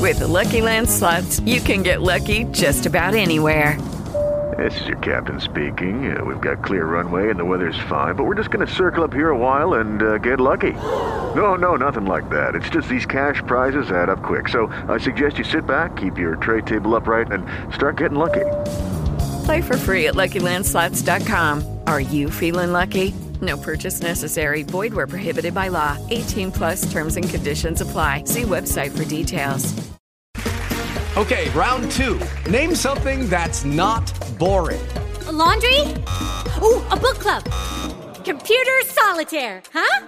With the Lucky Land Slots, you can get lucky just about anywhere. This is your captain speaking. We've got clear runway and the weather's fine, but we're just going to circle up here a while and get lucky. No, nothing like that. It's just these cash prizes add up quick. So I suggest you sit back, keep your tray table upright, and start getting lucky. Play for free at LuckyLandSlots.com. Are you feeling lucky? No purchase necessary. Void where prohibited by law. 18 plus terms and conditions apply. See website for details. Okay, round two. Name something that's not boring. A laundry? Ooh, a book club. Computer solitaire, huh?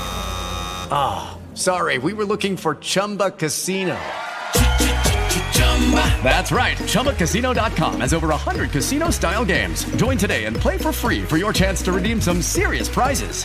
Sorry, we were looking for Chumba Casino. That's right. ChumbaCasino.com has over 100 casino-style games. Join today and play for free for your chance to redeem some serious prizes.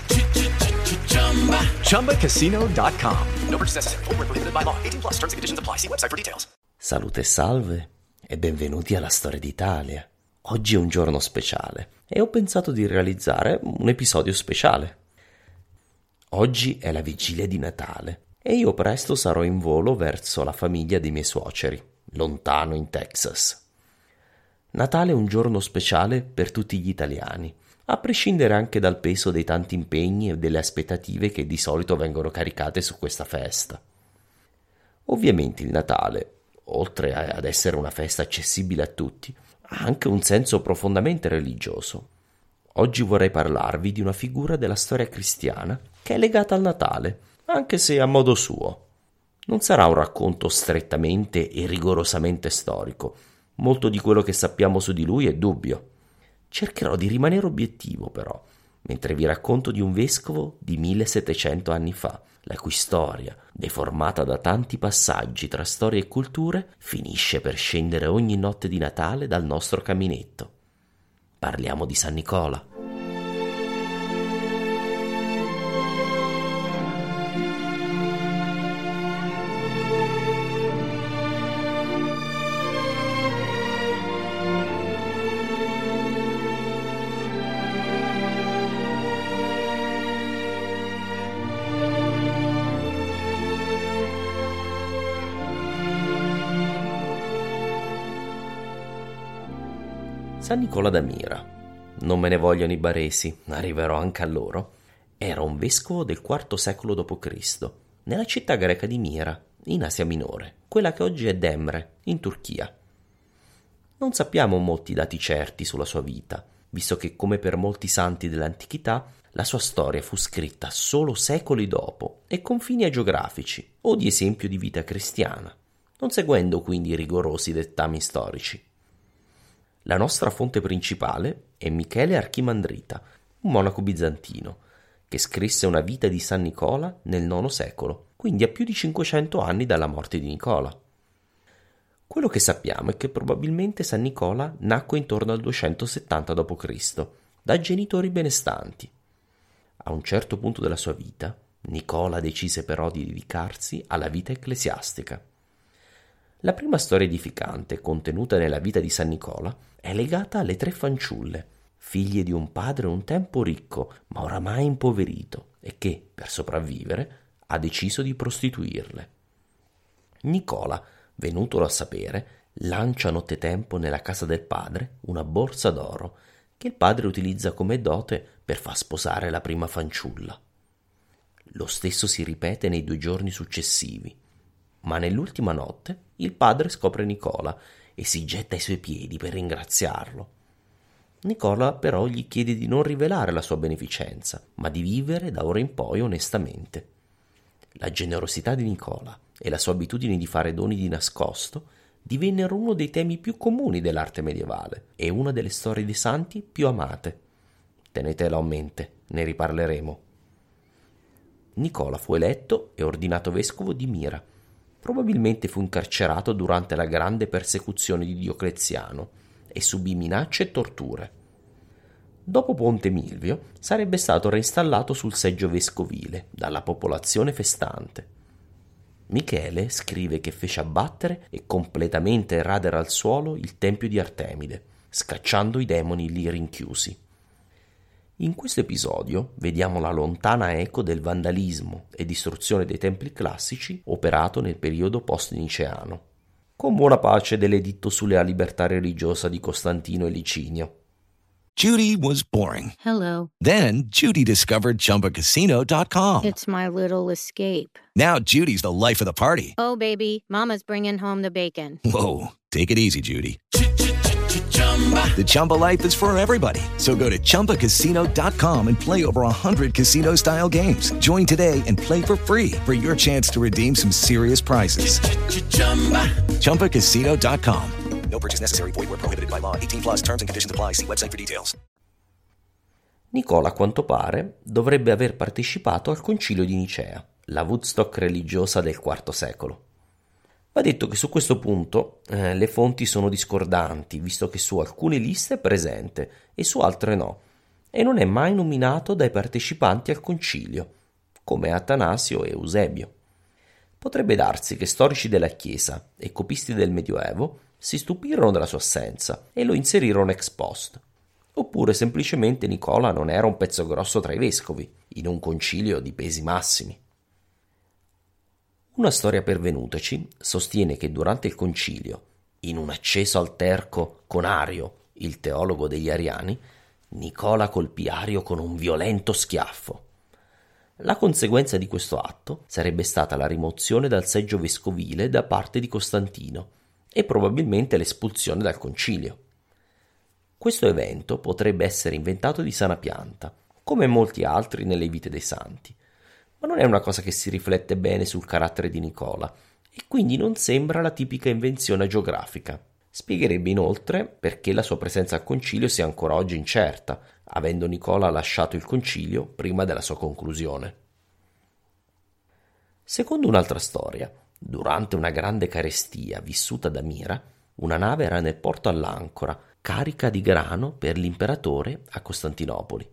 ChumbaCasino.com. No purchase necessary. Void where prohibited by law. 18 plus terms and conditions apply. See website for details. Salute e salve e benvenuti alla Storia d'Italia. Oggi è un giorno speciale e ho pensato di realizzare un episodio speciale. Oggi è la vigilia di Natale e io presto sarò in volo verso la famiglia dei miei suoceri, lontano in Texas. Natale è un giorno speciale per tutti gli italiani, a prescindere anche dal peso dei tanti impegni e delle aspettative che di solito vengono caricate su questa festa. Ovviamente il Natale, oltre ad essere una festa accessibile a tutti, ha anche un senso profondamente religioso. Oggi vorrei parlarvi di una figura della storia cristiana che è legata al Natale, anche se a modo suo. Non sarà un racconto strettamente e rigorosamente storico. Molto di quello che sappiamo su di lui è dubbio. Cercherò di rimanere obiettivo, però, mentre vi racconto di un vescovo di 1700 anni fa, la cui storia, deformata da tanti passaggi tra storie e culture, finisce per scendere ogni notte di Natale dal nostro caminetto. Parliamo di San Nicola. San Nicola da Mira, non me ne vogliono i baresi, arriverò anche a loro, era un vescovo del IV secolo d.C., nella città greca di Mira, in Asia Minore, quella che oggi è Demre, in Turchia. Non sappiamo molti dati certi sulla sua vita, visto che, come per molti santi dell'antichità, la sua storia fu scritta solo secoli dopo e con fini agiografici o di esempio di vita cristiana, non seguendo quindi i rigorosi dettami storici. La nostra fonte principale è Michele Archimandrita, un monaco bizantino, che scrisse una vita di San Nicola nel IX secolo, quindi a più di 500 anni dalla morte di Nicola. Quello che sappiamo è che probabilmente San Nicola nacque intorno al 270 d.C., da genitori benestanti. A un certo punto della sua vita, Nicola decise però di dedicarsi alla vita ecclesiastica. La prima storia edificante contenuta nella vita di San Nicola è legata alle 3 fanciulle, figlie di un padre un tempo ricco ma oramai impoverito e che, per sopravvivere, ha deciso di prostituirle. Nicola, venutolo a sapere, lancia nottetempo nella casa del padre una borsa d'oro che il padre utilizza come dote per far sposare la prima fanciulla. Lo stesso si ripete nei 2 giorni successivi, ma nell'ultima notte il padre scopre Nicola e si getta ai suoi piedi per ringraziarlo. Nicola però gli chiede di non rivelare la sua beneficenza, ma di vivere da ora in poi onestamente. La generosità di Nicola e la sua abitudine di fare doni di nascosto divennero uno dei temi più comuni dell'arte medievale e una delle storie dei santi più amate. Tenetelo a mente, ne riparleremo. Nicola fu eletto e ordinato vescovo di Mira. Probabilmente fu incarcerato durante la grande persecuzione di Diocleziano e subì minacce e torture. Dopo Ponte Milvio sarebbe stato reinstallato sul seggio vescovile dalla popolazione festante. Michele scrive che fece abbattere e completamente radere al suolo il tempio di Artemide, scacciando i demoni lì rinchiusi. In questo episodio vediamo la lontana eco del vandalismo e distruzione dei templi classici operato nel periodo post-niceano, con buona pace dell'editto sulla libertà religiosa di Costantino e Licinio. Judy was boring. Hello. Then Judy discovered ChumbaCasino.com. It's my little escape. Now Judy's the life of the party. Oh, baby, mama's bringing home the bacon. Whoa, take it easy, Judy. The Chumba life is for everybody. So go to ChumbaCasino.com and play over 100 casino-style games. Join today and play for free for your chance to redeem some serious prizes. ChumbaCasino.com. No purchase necessary. Void where prohibited by law. 18+ terms and conditions apply. See website for details. Nicola, a quanto pare, dovrebbe aver partecipato al concilio di Nicea, la Woodstock religiosa del IV secolo. Va detto che su questo punto le fonti sono discordanti, visto che su alcune liste è presente e su altre no, e non è mai nominato dai partecipanti al concilio, come Atanasio e Eusebio. Potrebbe darsi che storici della Chiesa e copisti del Medioevo si stupirono della sua assenza e lo inserirono ex post. Oppure semplicemente Nicola non era un pezzo grosso tra i vescovi, in un concilio di pesi massimi. Una storia pervenutaci sostiene che durante il concilio, in un acceso alterco con Ario, il teologo degli Ariani, Nicola colpì Ario con un violento schiaffo. La conseguenza di questo atto sarebbe stata la rimozione dal seggio vescovile da parte di Costantino e probabilmente l'espulsione dal concilio. Questo evento potrebbe essere inventato di sana pianta, come molti altri nelle vite dei santi, ma non è una cosa che si riflette bene sul carattere di Nicola e quindi non sembra la tipica invenzione geografica. Spiegherebbe inoltre perché la sua presenza al concilio sia ancora oggi incerta, avendo Nicola lasciato il concilio prima della sua conclusione. Secondo un'altra storia, durante una grande carestia vissuta da Mira, una nave era nel porto all'ancora, carica di grano per l'imperatore a Costantinopoli.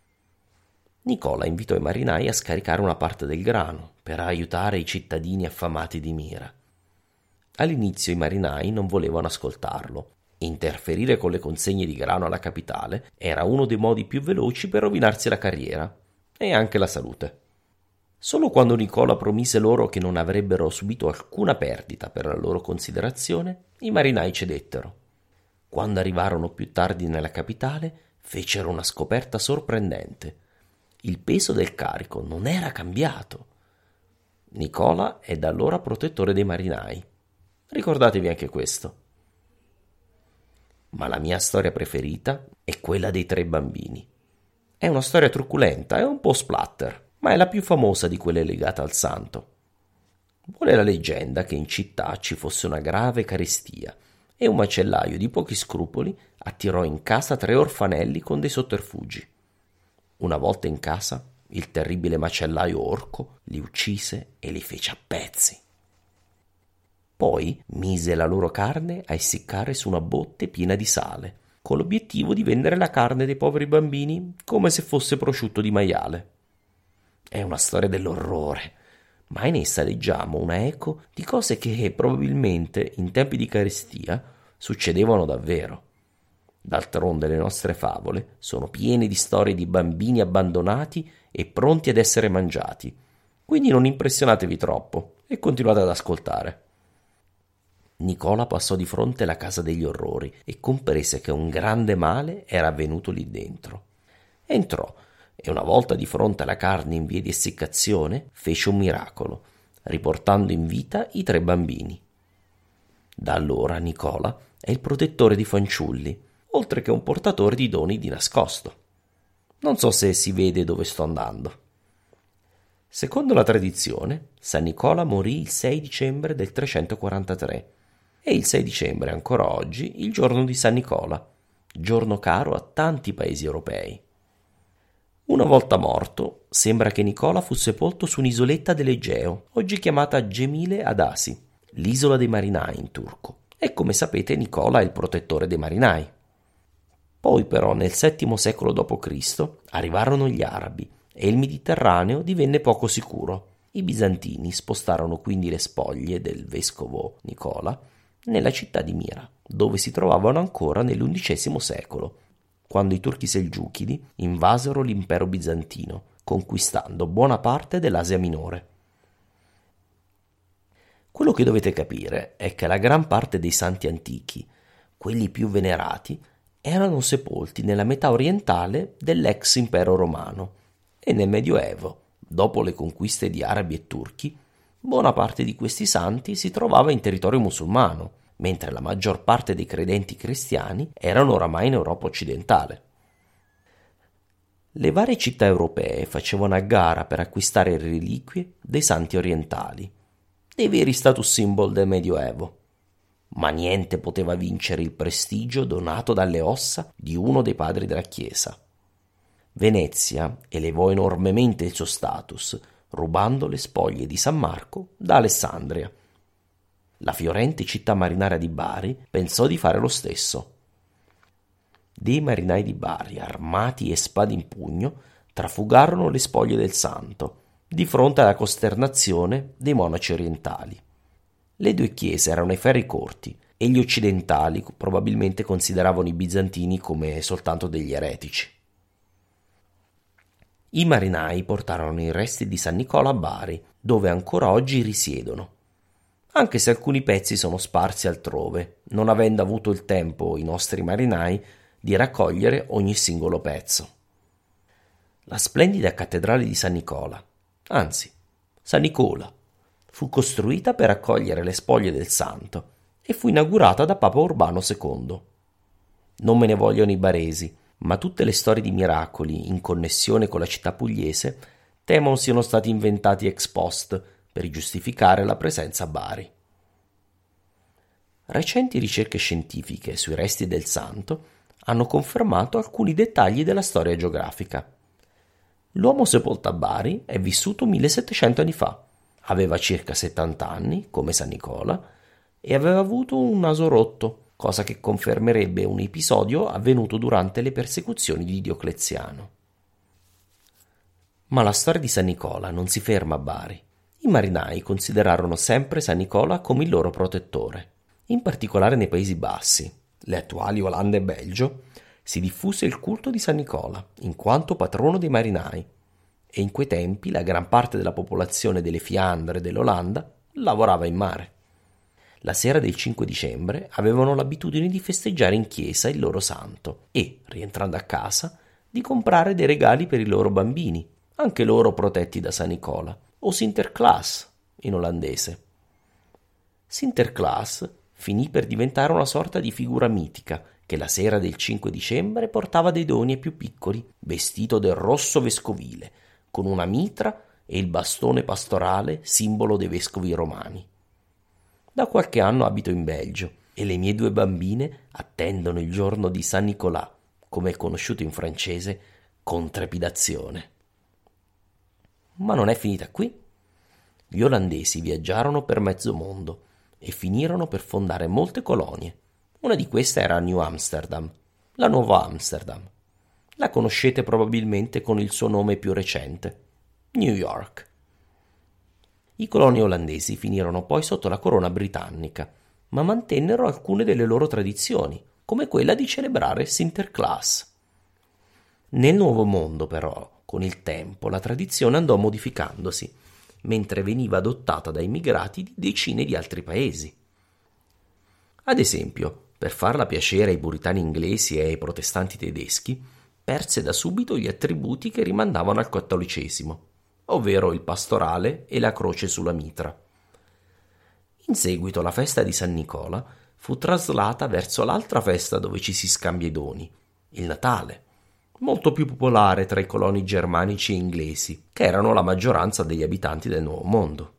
Nicola invitò i marinai a scaricare una parte del grano per aiutare i cittadini affamati di Mira. All'inizio i marinai non volevano ascoltarlo. Interferire con le consegne di grano alla capitale era uno dei modi più veloci per rovinarsi la carriera e anche la salute. Solo quando Nicola promise loro che non avrebbero subito alcuna perdita per la loro considerazione, i marinai cedettero. Quando arrivarono più tardi nella capitale, fecero una scoperta sorprendente. Il peso del carico non era cambiato. Nicola è da allora protettore dei marinai. Ricordatevi anche questo. Ma la mia storia preferita è quella dei 3 bambini. È una storia truculenta e un po' splatter, ma è la più famosa di quelle legate al santo. Vuole la leggenda che in città ci fosse una grave carestia e un macellaio di pochi scrupoli attirò in casa 3 orfanelli con dei sotterfugi. Una volta in casa, il terribile macellaio orco li uccise e li fece a pezzi. Poi mise la loro carne a essiccare su una botte piena di sale, con l'obiettivo di vendere la carne dei poveri bambini come se fosse prosciutto di maiale. È una storia dell'orrore, ma in essa leggiamo una eco di cose che probabilmente in tempi di carestia succedevano davvero. D'altronde le nostre favole sono piene di storie di bambini abbandonati e pronti ad essere mangiati, quindi non impressionatevi troppo e continuate ad ascoltare. Nicola passò di fronte alla casa degli orrori e comprese che un grande male era avvenuto lì dentro. Entrò e una volta di fronte alla carne in via di essiccazione fece un miracolo, riportando in vita i 3 bambini. Da allora Nicola è il protettore di fanciulli, oltre che un portatore di doni di nascosto. Non so se si vede dove sto andando. Secondo la tradizione, San Nicola morì il 6 dicembre del 343 e il 6 dicembre è ancora oggi il giorno di San Nicola, giorno caro a tanti paesi europei. Una volta morto, sembra che Nicola fu sepolto su un'isoletta dell'Egeo, oggi chiamata Gemile Adasi, l'isola dei marinai in turco. E come sapete Nicola è il protettore dei marinai. Poi però nel VII secolo d.C. arrivarono gli arabi e il Mediterraneo divenne poco sicuro. I bizantini spostarono quindi le spoglie del vescovo Nicola nella città di Mira, dove si trovavano ancora nell'XI secolo, quando i turchi selgiuchidi invasero l'impero bizantino, conquistando buona parte dell'Asia minore. Quello che dovete capire è che la gran parte dei santi antichi, quelli più venerati, erano sepolti nella metà orientale dell'ex impero romano e nel Medioevo, dopo le conquiste di arabi e turchi, buona parte di questi santi si trovava in territorio musulmano, mentre la maggior parte dei credenti cristiani erano oramai in Europa occidentale. Le varie città europee facevano a gara per acquistare reliquie dei santi orientali, dei veri status symbol del Medioevo, ma niente poteva vincere il prestigio donato dalle ossa di uno dei padri della Chiesa. Venezia elevò enormemente il suo status, rubando le spoglie di San Marco da Alessandria. La fiorente città marinaria di Bari pensò di fare lo stesso. Dei marinai di Bari, armati e spade in pugno, trafugarono le spoglie del santo, di fronte alla costernazione dei monaci orientali. Le due chiese erano ai ferri corti e gli occidentali probabilmente consideravano i bizantini come soltanto degli eretici. I marinai portarono i resti di San Nicola a Bari, dove ancora oggi risiedono, anche se alcuni pezzi sono sparsi altrove, non avendo avuto il tempo i nostri marinai di raccogliere ogni singolo pezzo. La splendida cattedrale di San Nicola, anzi, San Nicola, fu costruita per accogliere le spoglie del santo e fu inaugurata da Papa Urbano II. Non me ne vogliono i baresi, ma tutte le storie di miracoli in connessione con la città pugliese temo siano stati inventati ex post per giustificare la presenza a Bari. Recenti ricerche scientifiche sui resti del santo hanno confermato alcuni dettagli della storia geografica. L'uomo sepolto a Bari è vissuto 1700 anni fa, aveva circa 70 anni, come San Nicola, e aveva avuto un naso rotto, cosa che confermerebbe un episodio avvenuto durante le persecuzioni di Diocleziano. Ma la storia di San Nicola non si ferma a Bari. I marinai considerarono sempre San Nicola come il loro protettore. In particolare nei Paesi Bassi, le attuali Olanda e Belgio, si diffuse il culto di San Nicola, in quanto patrono dei marinai, e in quei tempi la gran parte della popolazione delle Fiandre e dell'Olanda lavorava in mare. La sera del 5 dicembre avevano l'abitudine di festeggiare in chiesa il loro santo e, rientrando a casa, di comprare dei regali per i loro bambini, anche loro protetti da San Nicola, o Sinterklaas in olandese. Sinterklaas finì per diventare una sorta di figura mitica che la sera del 5 dicembre portava dei doni ai più piccoli, vestito del rosso vescovile, con una mitra e il bastone pastorale, simbolo dei vescovi romani. Da qualche anno abito in Belgio e le mie due bambine attendono il giorno di San Nicolà, come è conosciuto in francese, con trepidazione. Ma non è finita qui. Gli olandesi viaggiarono per mezzo mondo e finirono per fondare molte colonie. Una di queste era New Amsterdam, la nuova Amsterdam. La conoscete probabilmente con il suo nome più recente, New York. I coloni olandesi finirono poi sotto la corona britannica, ma mantennero alcune delle loro tradizioni, come quella di celebrare Sinterklaas. Nel Nuovo Mondo, però, con il tempo la tradizione andò modificandosi, mentre veniva adottata da immigrati di decine di altri paesi. Ad esempio, per farla piacere ai puritani inglesi e ai protestanti tedeschi, perse da subito gli attributi che rimandavano al cattolicesimo, ovvero il pastorale e la croce sulla mitra. In seguito la festa di San Nicola fu traslata verso l'altra festa dove ci si scambia i doni, il Natale, molto più popolare tra i coloni germanici e inglesi, che erano la maggioranza degli abitanti del Nuovo Mondo.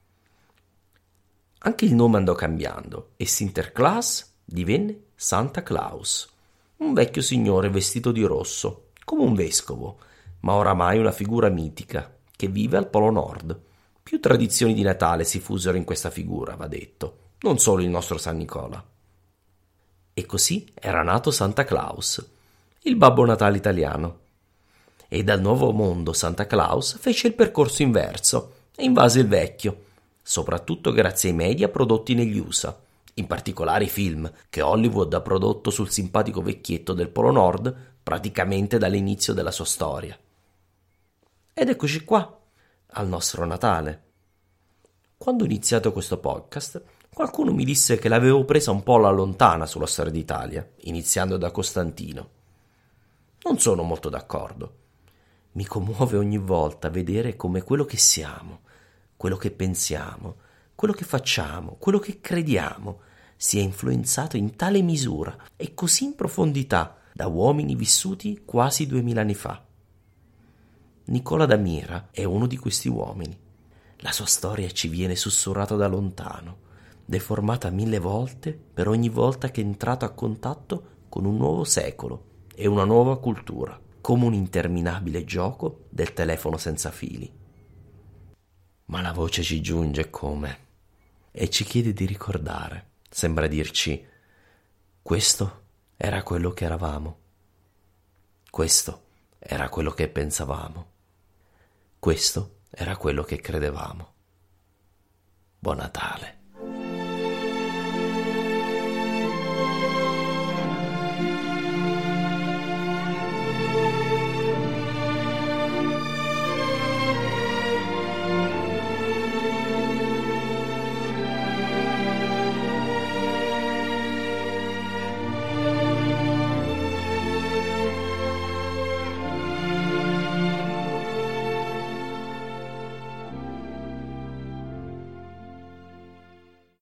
Anche il nome andò cambiando e Sinterklaas divenne Santa Claus, un vecchio signore vestito di rosso, come un vescovo, ma oramai una figura mitica, che vive al Polo Nord. Più tradizioni di Natale si fusero in questa figura, va detto, non solo il nostro San Nicola. E così era nato Santa Claus, il Babbo Natale italiano. E dal Nuovo Mondo Santa Claus fece il percorso inverso e invase il vecchio, soprattutto grazie ai media prodotti negli USA, in particolare i film che Hollywood ha prodotto sul simpatico vecchietto del Polo Nord praticamente dall'inizio della sua storia. Ed eccoci qua, al nostro Natale. Quando ho iniziato questo podcast, qualcuno mi disse che l'avevo presa un po' alla lontana sulla storia d'Italia, iniziando da Costantino. Non sono molto d'accordo. Mi commuove ogni volta vedere come quello che siamo, quello che pensiamo, quello che facciamo, quello che crediamo, sia influenzato in tale misura e così in profondità da uomini vissuti quasi 2000 anni fa. Nicola da Mira è uno di questi uomini. La sua storia ci viene sussurrata da lontano, deformata 1000 volte per ogni volta che è entrato a contatto con un nuovo secolo e una nuova cultura, come un interminabile gioco del telefono senza fili. Ma la voce ci giunge come e ci chiede di ricordare. Sembra dirci: questo era quello che eravamo, questo era quello che pensavamo, questo era quello che credevamo. Buon Natale.